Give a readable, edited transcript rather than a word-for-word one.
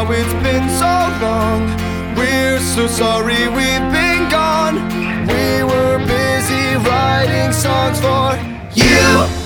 how it's been so long. We're so sorry we've been gone. We were busy writing songs for you.